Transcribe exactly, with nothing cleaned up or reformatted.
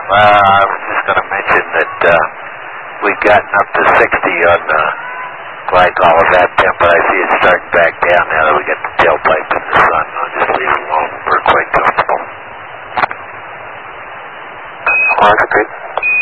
Uh, I was just going to mention that uh, we've gotten up to sixty on the glycol with that temp, but I see it starting back down now that we got the tailpipe in the sun. I'll just leave it alone. We're quite comfortable. Roger, good.